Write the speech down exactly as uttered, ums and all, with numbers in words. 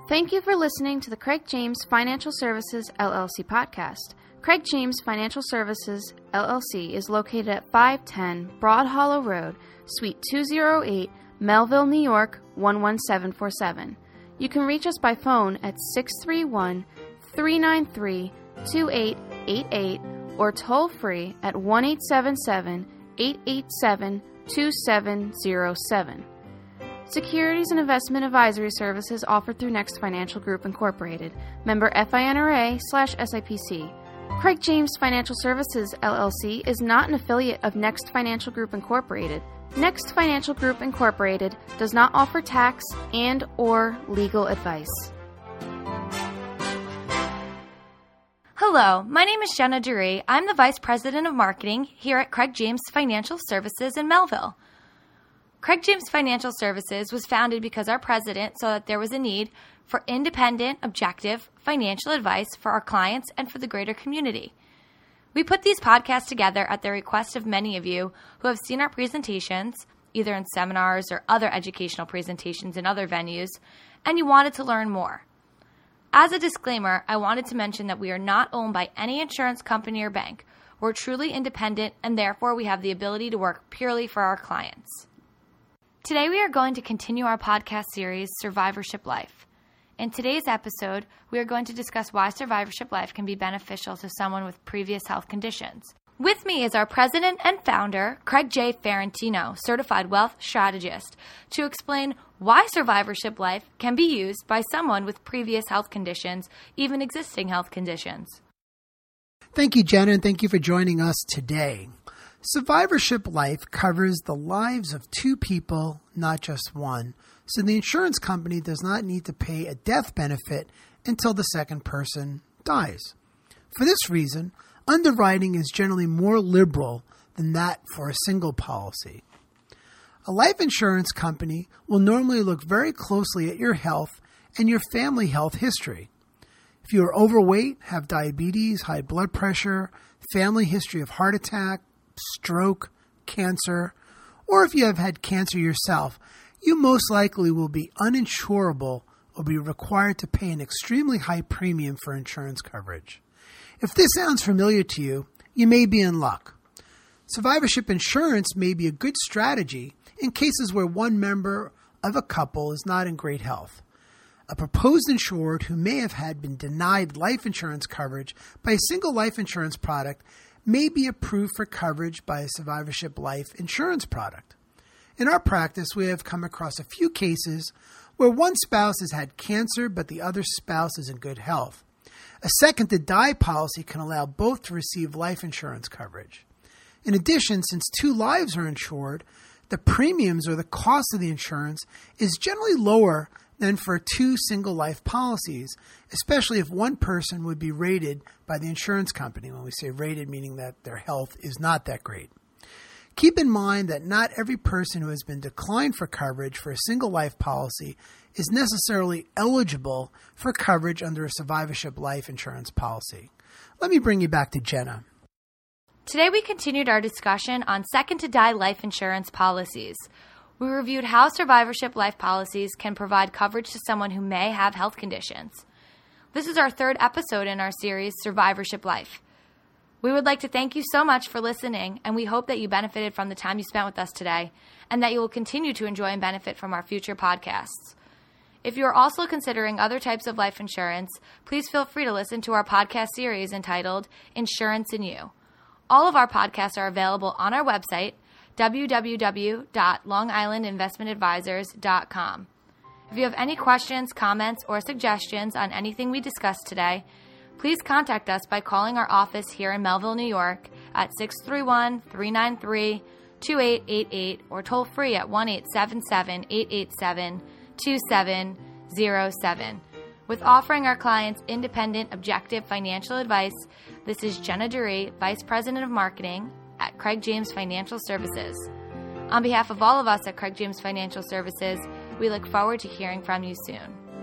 Thank you for listening to the Craig James Financial Services, L L C podcast. Craig James Financial Services, L L C is located at five ten Broad Hollow Road, Suite two oh eight, Melville, New York, one one seven four seven. You can reach us by phone at six three one, three nine three, two eight eight eight or toll free at one eight seven seven, eight eight seven, two seven zero seven. Securities and investment advisory services offered through Next Financial Group Incorporated, member FINRA slash SIPC. Craig James Financial Services, L L C is not an affiliate of Next Financial Group Incorporated. Next Financial Group Incorporated does not offer tax and or legal advice. Hello, my name is Jenna Dury. I'm the Vice President of Marketing here at Craig James Financial Services in Melville. Craig James Financial Services was founded because our president saw that there was a need for independent, objective financial advice for our clients and for the greater community. We put these podcasts together at the request of many of you who have seen our presentations, either in seminars or other educational presentations in other venues, and you wanted to learn more. As a disclaimer, I wanted to mention that we are not owned by any insurance company or bank. We're truly independent, and therefore we have the ability to work purely for our clients. Today we are going to continue our podcast series, Survivorship Life. In today's episode, we are going to discuss why survivorship life can be beneficial to someone with previous health conditions. With me is our president and founder, Craig J. Ferrantino, certified wealth strategist, to explain why survivorship life can be used by someone with previous health conditions, even existing health conditions. Thank you, Jenna, and thank you for joining us today. Survivorship life covers the lives of two people, not just one, so the insurance company does not need to pay a death benefit until the second person dies. For this reason, underwriting is generally more liberal than that for a single policy. A life insurance company will normally look very closely at your health and your family health history. If you are overweight, have diabetes, high blood pressure, family history of heart attack, stroke, cancer, or if you have had cancer yourself, you most likely will be uninsurable or be required to pay an extremely high premium for insurance coverage. If this sounds familiar to you, you may be in luck. Survivorship insurance may be a good strategy in cases where one member of a couple is not in great health. A proposed insured who may have had been denied life insurance coverage by a single life insurance product may be approved for coverage by a survivorship life insurance product. In our practice, we have come across a few cases where one spouse has had cancer but the other spouse is in good health. A second to die policy can allow both to receive life insurance coverage. In addition, since two lives are insured, the premiums or the cost of the insurance is generally lower than for two single life policies, especially if one person would be rated by the insurance company. When we say rated, meaning that their health is not that great. Keep in mind that not every person who has been declined for coverage for a single life policy is necessarily eligible for coverage under a survivorship life insurance policy. Let me bring you back to Jenna. Today we continued our discussion on second to die life insurance policies. We reviewed how survivorship life policies can provide coverage to someone who may have health conditions. This is our third episode in our series, Survivorship Life. We would like to thank you so much for listening, and we hope that you benefited from the time you spent with us today, and that you will continue to enjoy and benefit from our future podcasts. If you are also considering other types of life insurance, please feel free to listen to our podcast series entitled Insurance and You. All of our podcasts are available on our website, w w w dot long island investment advisors dot com. If you have any questions, comments, or suggestions on anything we discussed today, please contact us by calling our office here in Melville, New York at six three one, three nine three, two eight eight eight or toll free at one eight seven seven, eight eight seven, two seven zero seven. With offering our clients independent, objective financial advice, this is Jenna Dury, Vice President of Marketing at Craig James Financial Services. On behalf of all of us at Craig James Financial Services, we look forward to hearing from you soon.